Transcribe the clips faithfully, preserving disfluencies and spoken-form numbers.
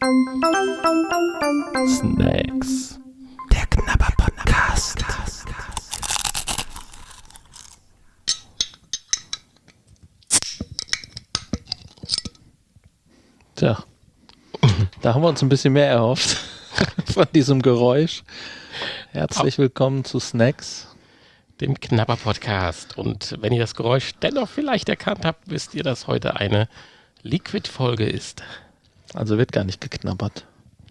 Snacks. Der Knabber-Podcast. Tja, da haben wir uns ein bisschen mehr erhofft von diesem Geräusch. Herzlich willkommen zu Snacks, dem Knabber-Podcast. Und wenn ihr das Geräusch dennoch vielleicht erkannt habt, wisst ihr, dass heute eine Liquid-Folge ist. Also wird gar nicht geknabbert.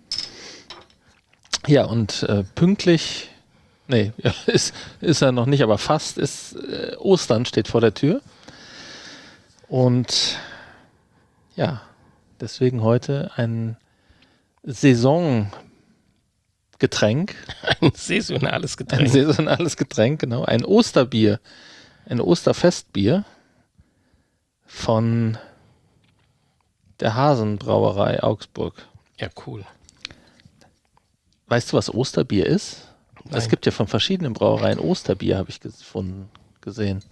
Ja, und äh, pünktlich, nee, ja, ist, ist er noch nicht, aber fast ist äh, Ostern steht vor der Tür. Und ja, deswegen heute ein Saisongetränk. Ein saisonales Getränk. Ein saisonales Getränk, genau. Ein Osterbier. Ein Osterfestbier von der Hasenbrauerei Augsburg. Ja, cool. Weißt du, was Osterbier ist? Nein. Es gibt ja von verschiedenen Brauereien Osterbier, habe ich gefunden, gesehen.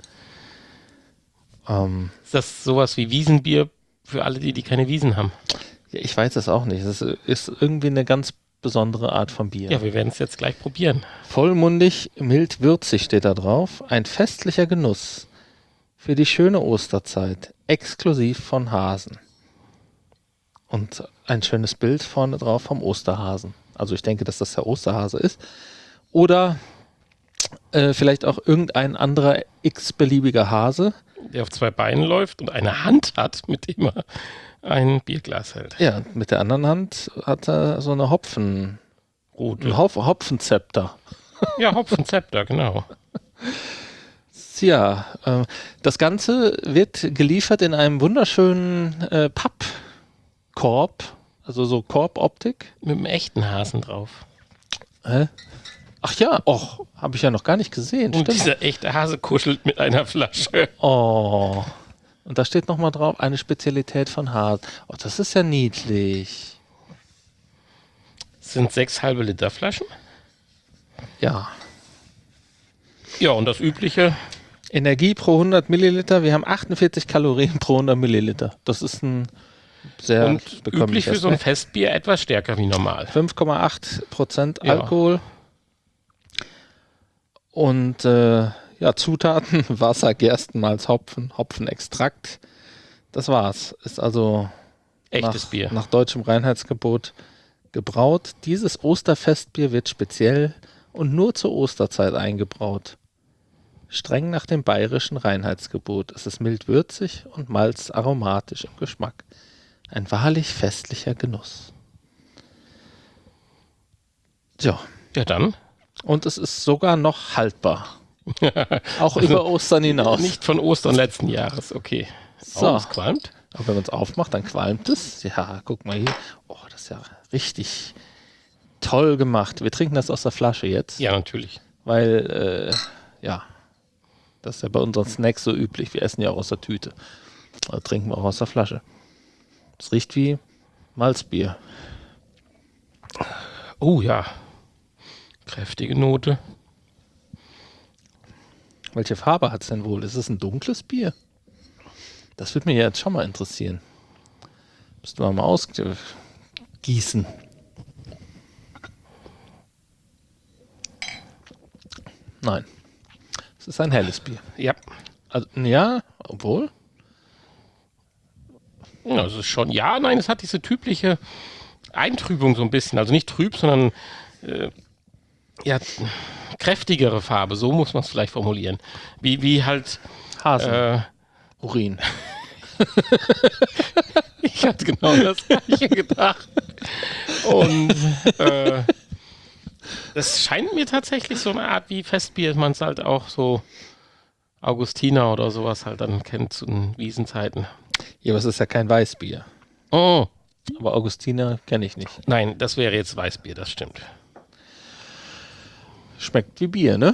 Ähm, ist das sowas wie Wiesenbier für alle, die, die keine Wiesen haben? ja, ich weiß es auch nicht. Es ist irgendwie eine ganz besondere Art von Bier. Ja, wir werden es jetzt gleich probieren. Vollmundig, mild, würzig steht da drauf. Ein festlicher Genuss für die schöne Osterzeit, exklusiv von Hasen. Und ein schönes Bild vorne drauf vom Osterhasen. Also ich denke, dass das der Osterhase ist. Oder äh, vielleicht auch irgendein anderer x-beliebiger Hase. Der auf zwei Beinen läuft und eine Hand hat, mit dem er ein Bierglas hält. Ja, mit der anderen Hand hat er so eine Hopfen... Rute. Ein Hopf- Hopfenzepter. Ja, Hopfenzepter, genau. Ja, äh, das Ganze wird geliefert in einem wunderschönen äh, Pappkorb, also so Korboptik. Mit einem echten Hasen drauf. Hä? Ach ja, och, habe ich ja noch gar nicht gesehen. Und Stimmt. dieser echte Hase kuschelt mit einer Flasche. Oh, und da steht nochmal drauf, eine Spezialität von Hasen. Oh, das ist ja niedlich. Das sind sechs halbe Liter Flaschen. Ja. Ja, und das übliche... Energie pro hundert Milliliter, wir haben achtundvierzig Kalorien pro hundert Milliliter. Das ist ein sehr und üblich für so ein Festbier etwas stärker wie normal. fünf Komma acht Prozent Ja. Alkohol. Und äh, ja, Zutaten, Wasser, Gerstenmalz, Hopfen, Hopfenextrakt. Das war's. Ist also Echtes nach, Bier. nach deutschem Reinheitsgebot gebraut. Dieses Osterfestbier wird speziell und nur zur Osterzeit eingebraut. Streng nach dem bayerischen Reinheitsgebot. Es ist mild würzig und malzaromatisch im Geschmack. Ein wahrlich festlicher Genuss. Ja. Ja, dann. Und es ist sogar noch haltbar. Auch also über Ostern hinaus. Nicht von Ostern letzten Jahres, okay. So. Oh, es qualmt. Aber wenn man es aufmacht, dann qualmt es. Ja, guck mal hier. Oh, das ist ja richtig toll gemacht. Wir trinken das aus der Flasche jetzt. Ja, natürlich. Weil, äh, ja, das ist ja bei unseren Snacks so üblich. Wir essen ja auch aus der Tüte. Also trinken wir auch aus der Flasche. Es riecht wie Malzbier. Oh ja. Kräftige Note. Welche Farbe hat es denn wohl? Ist es ein dunkles Bier? Das würde mich jetzt schon mal interessieren. Müssten wir mal ausgießen. Nein. Es ist ein helles Bier. Ja. Also, ja, obwohl. Ja, es ist schon, ja, nein, es hat diese typische Eintrübung so ein bisschen. Also nicht trüb, sondern äh, ja, kräftigere Farbe. So muss man es vielleicht formulieren. Wie, wie halt Hasen. Äh, Urin. Ich hatte genau das gleiche gedacht. Und äh, das scheint mir tatsächlich so eine Art wie Festbier, man es halt auch so Augustiner oder sowas halt dann kennt zu den Wiesenzeiten. Ja, aber es ist ja kein Weißbier. Oh, Aber Augustiner kenne ich nicht. nein, das wäre jetzt Weißbier, das stimmt. Schmeckt wie Bier, ne?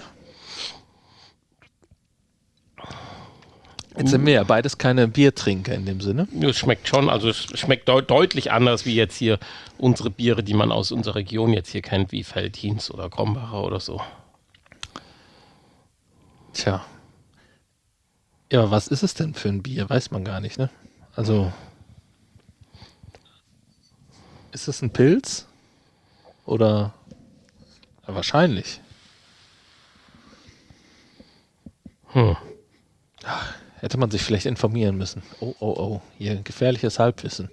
Jetzt sind wir ja beides keine Biertrinker in dem Sinne. Es schmeckt schon, also es schmeckt deut- deutlich anders wie jetzt hier unsere Biere, die man aus unserer Region jetzt hier kennt, wie Veltins oder Krombacher oder so. Tja. Ja, aber was ist es denn für ein Bier? Weiß man gar nicht, ne? Also Ist es ein Pilz? Oder? Ja, wahrscheinlich. Hm. Hätte man sich vielleicht informieren müssen. Oh, oh, oh. Hier gefährliches Halbwissen.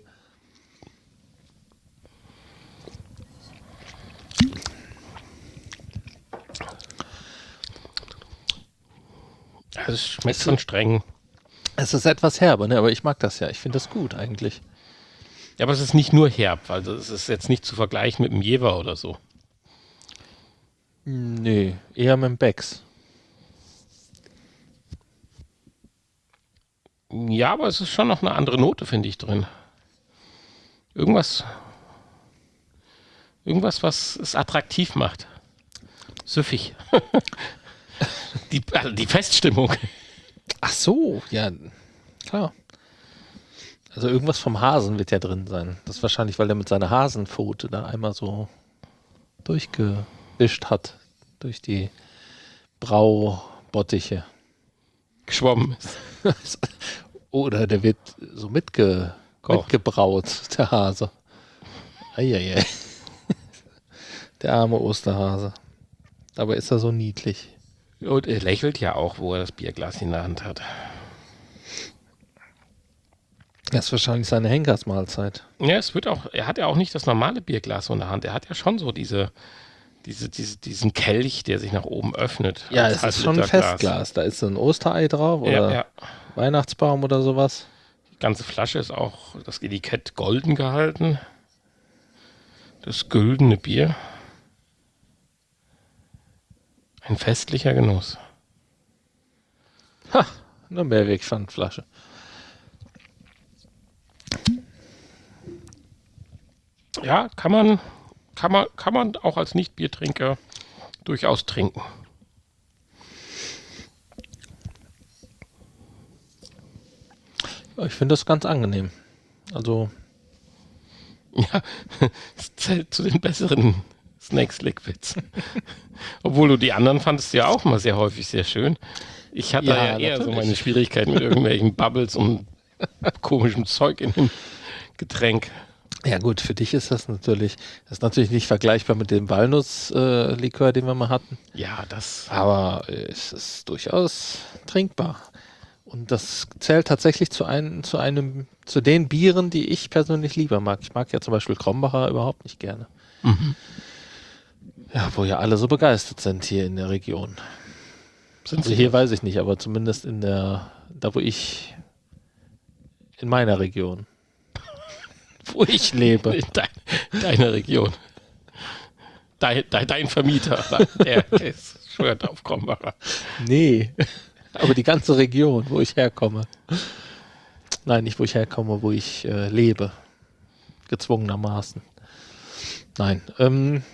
Es schmeckt schon streng. Es ist etwas herber, ne? Aber ich mag das ja. Ich finde das gut eigentlich. Ja, aber es ist nicht nur herb. Also es ist jetzt nicht zu vergleichen mit dem Jever oder so. Nee, eher mit dem Becks. Ja, aber es ist schon noch eine andere Note, finde ich, drin. Irgendwas, irgendwas, was es attraktiv macht. Süffig. die, also die Feststimmung. Ach so, ja, klar. Also irgendwas vom Hasen wird ja drin sein. Das ist wahrscheinlich, weil er mit seiner Hasenpfote da einmal so durchgewischt hat. Durch die Braubottiche. Geschwommen ist. Oder der wird so mitge mitgebraut, der Hase. Eieiei. Der arme Osterhase. Dabei ist er so niedlich. Und er lächelt ja auch, wo er das Bierglas in der Hand hat. Das ist wahrscheinlich seine Henkersmahlzeit. Ja, es wird auch, er hat ja auch nicht das normale Bierglas so in der Hand. Er hat ja schon so diese, diese, diese diesen Kelch, der sich nach oben öffnet. Ja, es ist schon ein Festglas. Da ist so ein Osterei drauf oder ja, ja. Weihnachtsbaum oder sowas. Die ganze Flasche ist auch, das Etikett golden gehalten. Das güldene Bier. Ein festlicher Genuss. Ha, eine Mehrwegpfandflasche. Ja, kann man, kann man, kann man auch als Nicht-Biertrinker durchaus trinken. Ja, ich finde das ganz angenehm. Also. Ja, es zählt zu den besseren Snakes Liquids. Obwohl du die anderen fandest ja auch mal sehr häufig sehr schön. Ich hatte ja, ja eher natürlich so meine Schwierigkeiten mit irgendwelchen Bubbles und komischem Zeug in dem Getränk. Ja gut, für dich ist das natürlich, das ist natürlich nicht vergleichbar mit dem Walnuss-Likör, äh, den wir mal hatten. Ja, das. Aber äh, es ist durchaus trinkbar. Und das zählt tatsächlich zu einem, zu einem, zu den Bieren, die ich persönlich lieber mag. Ich mag ja zum Beispiel Krombacher überhaupt nicht gerne. Mhm. Ja, wo ja alle so begeistert sind hier in der Region. Sind also sie hier das? weiß ich nicht, aber zumindest in der, da wo ich, in meiner Region, wo ich lebe. In dein, deiner Region. Dein, dein, dein Vermieter, der, der ist, schwört auf Krombacher. Nee, aber die ganze Region, wo ich herkomme. Nein, nicht wo ich herkomme, wo ich äh, lebe. Gezwungenermaßen. Nein. Ähm,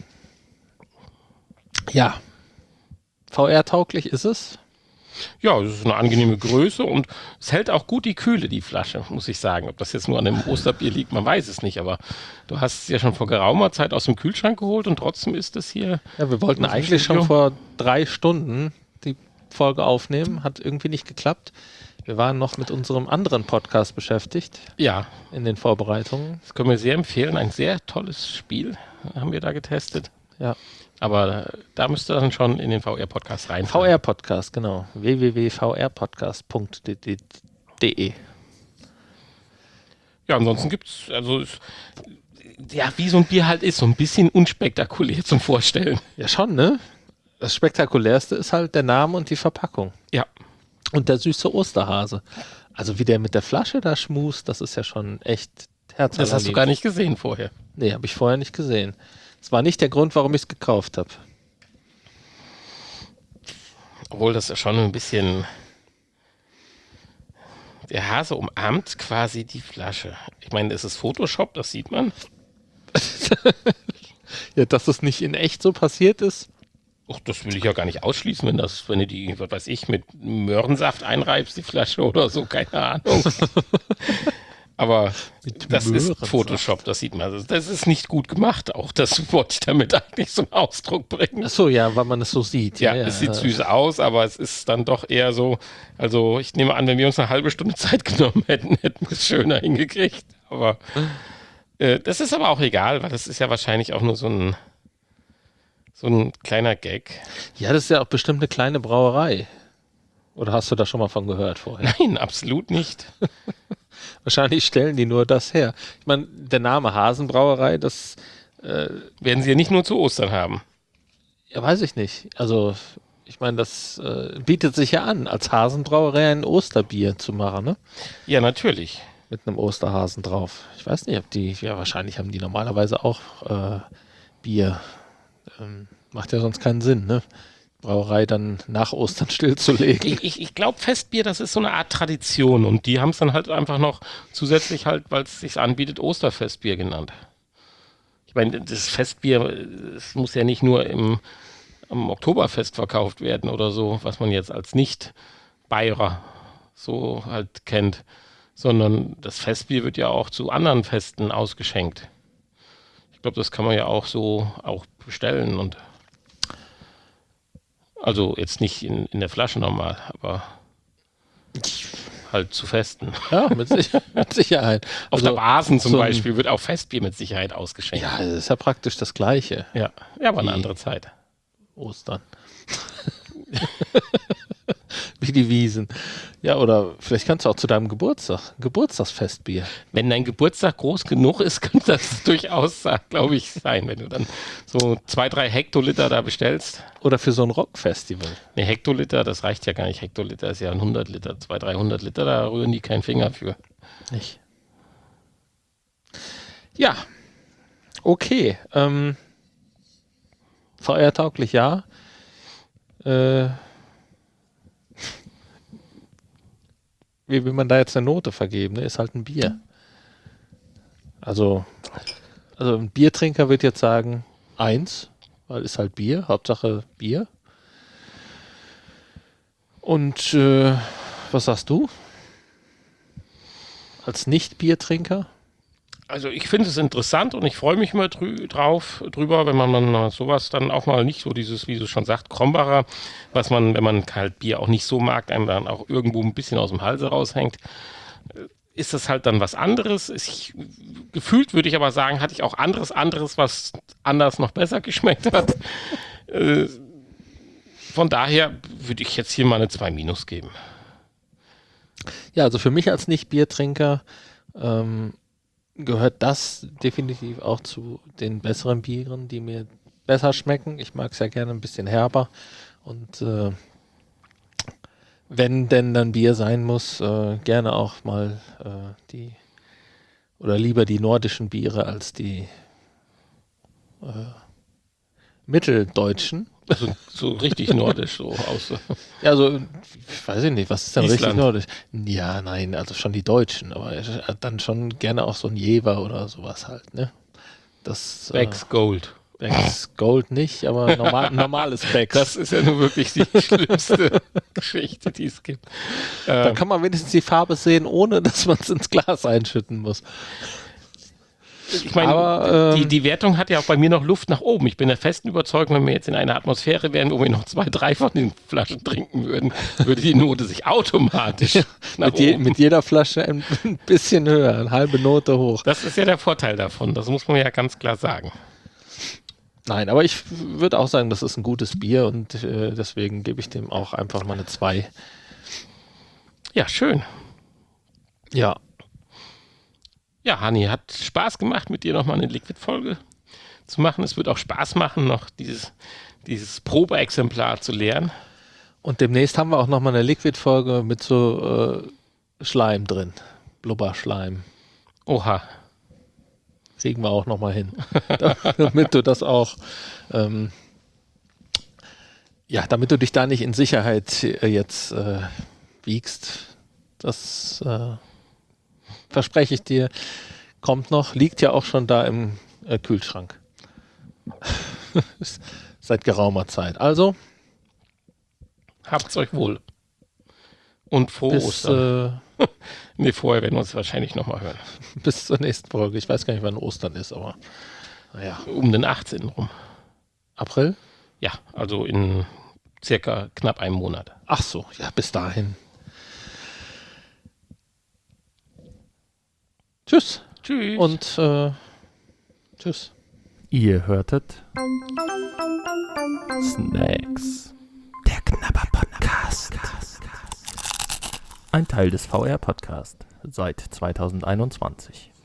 ja. V R-tauglich ist es. Ja, es ist eine angenehme Größe und es hält auch gut die Kühle, die Flasche, muss ich sagen. Ob das jetzt nur an dem Osterbier liegt, man weiß es nicht, aber du hast es ja schon vor geraumer Zeit aus dem Kühlschrank geholt und trotzdem ist es hier... Ja, wir wollten eigentlich schon vor drei Stunden die Folge aufnehmen, hat irgendwie nicht geklappt. Wir waren noch mit unserem anderen Podcast beschäftigt. Ja. In den Vorbereitungen. Das können wir sehr empfehlen, ein sehr tolles Spiel haben wir da getestet. Ja. Aber da müsst ihr dann schon in den V R-Podcast rein. V R-Podcast, genau. w w w punkt v r podcast punkt d e. Ja, ansonsten gibt es, also, ja, wie so ein Bier halt ist, so ein bisschen unspektakulär zum Vorstellen. Ja, schon, ne? Das Spektakulärste ist halt der Name und die Verpackung. Ja. Und der süße Osterhase. Also wie der mit der Flasche da schmust, das ist ja schon echt herzlich. Das hast du gar nicht gesehen vorher. Nee, habe ich vorher nicht gesehen. Das war nicht der Grund, warum ich es gekauft habe. Obwohl das ja schon ein bisschen... Der Hase umarmt quasi die Flasche. Ich meine, es ist Photoshop, das sieht man. Ja, dass es nicht in echt so passiert ist. Ach, das will ich ja gar nicht ausschließen, wenn das, wenn du die, was weiß ich, mit Möhrensaft einreibst, die Flasche oder so, keine Ahnung. Aber das ist Photoshop, das sieht man. Das ist nicht gut gemacht, auch das wollte ich damit eigentlich zum Ausdruck bringen. Ach so, ja, weil man es so sieht. Ja, ja, es ja. sieht süß aus, aber es ist dann doch eher so, also ich nehme an, wenn wir uns eine halbe Stunde Zeit genommen hätten, hätten wir es schöner hingekriegt. Aber Äh, das ist aber auch egal, weil das ist ja wahrscheinlich auch nur so ein, so ein kleiner Gag. Ja, das ist ja auch bestimmt eine kleine Brauerei. Oder hast du da schon mal von gehört vorher? Nein, absolut nicht. Wahrscheinlich stellen die nur das her. Ich meine, der Name Hasenbrauerei, das äh, Werden sie ja nicht nur zu Ostern haben. ja, weiß ich nicht. Also, ich meine, das äh, bietet sich ja an, als Hasenbrauerei ein Osterbier zu machen, ne? Ja, natürlich. Mit einem Osterhasen drauf. Ich weiß nicht, ob die, ja, wahrscheinlich haben die normalerweise auch äh, Bier. Ähm, macht ja sonst keinen Sinn, ne? Brauerei dann nach Ostern stillzulegen. Ich, ich, ich glaube, Festbier, das ist so eine Art Tradition und die haben es dann halt einfach noch zusätzlich halt, weil es sich anbietet, Osterfestbier genannt. Ich meine, das Festbier, es muss ja nicht nur im, am Oktoberfest verkauft werden oder so, was man jetzt als Nicht-Bayerer so halt kennt, sondern das Festbier wird ja auch zu anderen Festen ausgeschenkt. Ich glaube, das kann man ja auch so auch bestellen und also jetzt nicht in, in der Flasche normal, aber halt zu Festen. Ja, mit, Sicher mit Sicherheit. Auf Also, der Basen zum so ein- Beispiel wird auch Festbier mit Sicherheit ausgeschenkt. Ja, das ist ja praktisch das Gleiche. ja, ja aber eine Wie- andere Zeit. Ostern. Wie die Wiesen. Ja, oder vielleicht kannst du auch zu deinem Geburtstag, Geburtstagsfestbier. Wenn dein Geburtstag groß genug ist, könnte das durchaus, glaube ich, sein, wenn du dann so zwei, drei Hektoliter da bestellst. Oder für so ein Rockfestival. Ne, Hektoliter, das reicht ja gar nicht. Hektoliter ist ja ein hundert Liter, zweihundert, dreihundert Liter, da rühren die keinen Finger für. Nicht. Ja. Okay. Ähm, feiertauglich ja. Äh, wie will man da jetzt eine Note vergeben? Ne? Ist halt ein Bier. Also, also ein Biertrinker wird jetzt sagen, eins, weil ist halt Bier, Hauptsache Bier. Und äh, was sagst du? Als Nicht-Biertrinker? Also ich finde es interessant und ich freue mich immer drü drauf, drüber, wenn man dann sowas dann auch mal nicht so dieses, wie du schon sagst, Krombacher, was man, wenn man halt Bier auch nicht so mag, einem dann auch irgendwo ein bisschen aus dem Halse raushängt, ist das halt dann was anderes. Ich, gefühlt würde ich aber sagen, hatte ich auch anderes, anderes, was anders noch besser geschmeckt hat. äh, von daher würde ich jetzt hier mal eine zwei Minus geben. Ja, also für mich als Nicht-Biertrinker ähm, gehört das definitiv auch zu den besseren Bieren, die mir besser schmecken. Ich mag es ja gerne ein bisschen herber. Und äh, wenn denn dann Bier sein muss, äh, gerne auch mal äh, die oder lieber die nordischen Biere als die äh, mitteldeutschen. So, so richtig nordisch, so aus. Ja, also, ich weiß ich nicht, was ist denn Island. richtig nordisch? Ja, nein, also schon die Deutschen, aber dann schon gerne auch so ein Jever oder sowas halt, ne? Das Becks Gold. äh, Becks Gold nicht, aber normal, normales Becks. Das ist ja nur wirklich die schlimmste Geschichte, die es gibt. Dann Ähm, kann man wenigstens die Farbe sehen, ohne dass man es ins Glas einschütten muss. ich meine, aber, die, ähm, die Wertung hat ja auch bei mir noch Luft nach oben. Ich bin der festen Überzeugung, wenn wir jetzt in einer Atmosphäre wären, wo wir noch zwei, drei von den Flaschen trinken würden, würde die Note sich automatisch nach Mit, je, oben. mit jeder Flasche ein bisschen höher, eine halbe Note hoch. Das ist ja der Vorteil davon, das muss man ja ganz klar sagen. Nein, aber ich würde auch sagen, das ist ein gutes Bier und äh, deswegen gebe ich dem auch einfach mal eine zwei. Ja, schön. Ja, Ja, Hani, hat Spaß gemacht, mit dir nochmal eine Liquid-Folge zu machen. Es wird auch Spaß machen, noch dieses, dieses Probeexemplar zu lernen. und demnächst haben wir auch nochmal eine Liquid-Folge mit so äh, Schleim drin. Blubberschleim. Oha. Kriegen wir auch nochmal hin. Damit du das auch, ähm, ja, damit du dich da nicht in Sicherheit äh, jetzt äh, wiegst. Das äh, verspreche ich dir. Kommt noch, liegt ja auch schon da im äh, Kühlschrank. Seit geraumer Zeit. Also, Habt's euch wohl. Und frohe bis, Ostern. äh, Nee, vorher werden wir uns wahrscheinlich nochmal hören. bis zur nächsten Folge. Ich weiß gar nicht, wann Ostern ist, aber naja. Um den achtzehnten rum. April? Ja, also in circa knapp einem Monat. Ach so, ja, bis dahin. Tschüss. Tschüss. Und äh, Tschüss. Ihr hörtet Snacks. Der Knabber-Podcast. Ein Teil des V R-Podcast seit zweitausendeinundzwanzig.